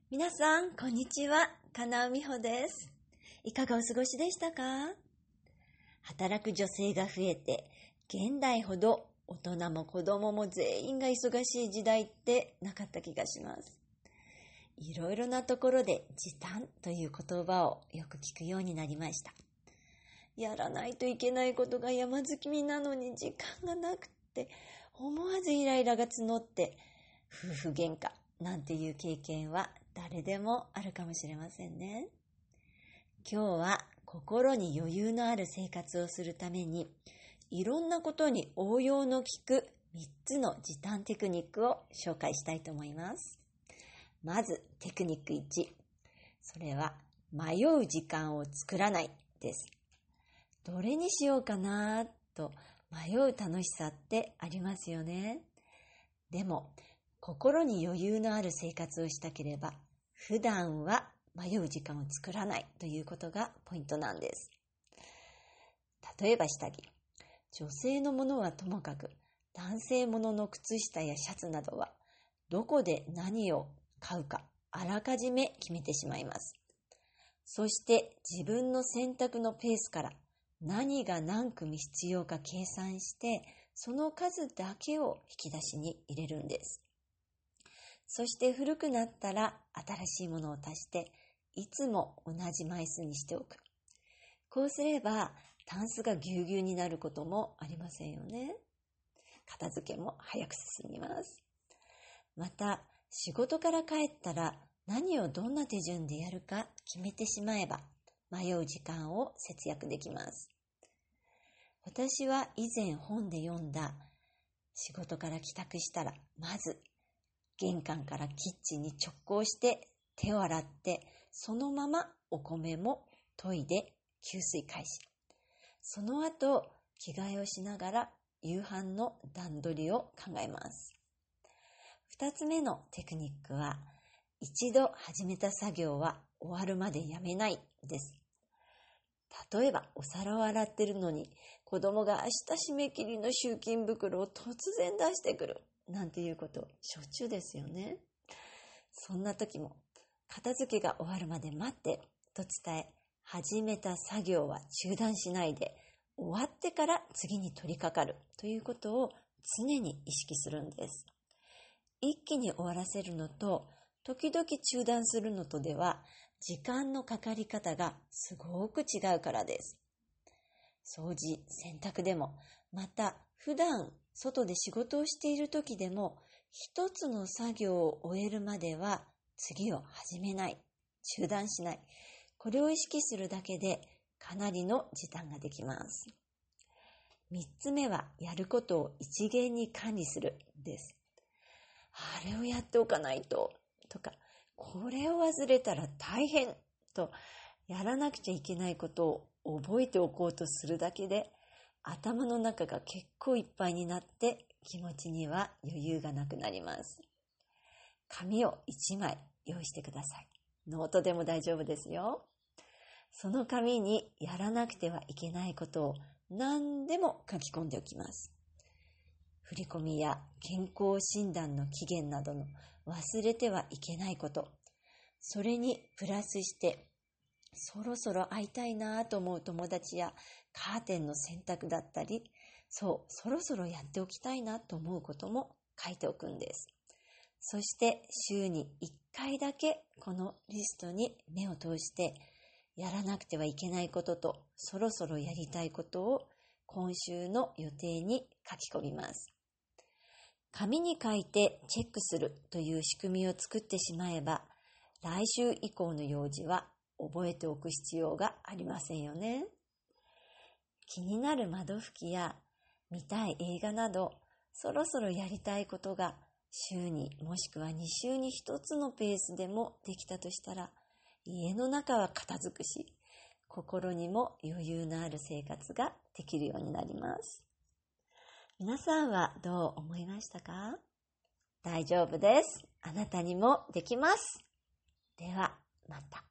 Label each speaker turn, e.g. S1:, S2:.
S1: 皆さん、こんにちは。金尾美穂です。いかがお過ごしでしたか？働く女性が増えて、現代ほど大人も子供も全員が忙しい時代ってなかった気がします。いろいろなところで時短という言葉をよく聞くようになりました。やらないといけないことが山積みなのに時間がなくって思わずイライラが募って夫婦喧嘩なんていう経験は誰でもあるかもしれませんね。今日は心に余裕のある生活をするためにいろんなことに応用の効く3つの時短テクニックを紹介したいと思います。まずテクニック1、それは迷う時間を作らないです。どれにしようかなと迷う楽しさってありますよね。でも心に余裕のある生活をしたければ普段は迷う時間を作らないということがポイントなんです。例えば下着、女性のものはともかく男性ものの靴下やシャツなどはどこで何を買うかあらかじめ決めてしまいます。そして自分の選択のペースから何が何組必要か計算してその数だけを引き出しに入れるんです。そして古くなったら新しいものを足していつも同じ枚数にしておく。こうすればタンスがぎゅうぎゅうになることもありませんよね。片付けも早く進みます。また仕事から帰ったら何をどんな手順でやるか決めてしまえば迷う時間を節約できます。私は以前本で読んだ仕事から帰宅したらまず玄関からキッチンに直行して手を洗ってそのままお米も研いで給水開始。その後着替えをしながら夕飯の段取りを考えます。2つ目のテクニックは一度始めた作業は終わるまでやめないです。例えばお皿を洗ってるのに子供が明日締め切りの集金袋を突然出してくるなんていうことしょっちゅうですよね。そんな時も片付けが終わるまで待ってと伝え、始めた作業は中断しないで終わってから次に取り掛かるということを常に意識するんです。一気に終わらせるのと時々中断するのとでは時間のかかり方がすごく違うからです。掃除、洗濯でも、また普段外で仕事をしている時でも一つの作業を終えるまでは次を始めない、中断しない。これを意識するだけでかなりの時短ができます。3つ目はやることを一元に管理するです。あれをやっておかないととか、これを忘れたら大変とやらなくちゃいけないことを覚えておこうとするだけで頭の中が結構いっぱいになって気持ちには余裕がなくなります。紙を1枚用意してください。ノートでも大丈夫ですよ。その紙にやらなくてはいけないことを何でも書き込んでおきます。振り込みや健康診断の期限などの忘れてはいけないこと、それにプラスしてそろそろ会いたいなと思う友達やカーテンの洗濯だったり、そろそろやっておきたいなと思うことも書いておくんです。そして週に1回だけこのリストに目を通してやらなくてはいけないこととそろそろやりたいことを今週の予定に書き込みます。紙に書いてチェックするという仕組みを作ってしまえば来週以降の用事は覚えておく必要がありませんよね。気になる窓拭きや見たい映画などそろそろやりたいことが週にもしくは2週に1つのペースでもできたとしたら家の中は片付くし心にも余裕のある生活ができるようになります。皆さんはどう思いましたか？大丈夫です。あなたにもできます。ではまた。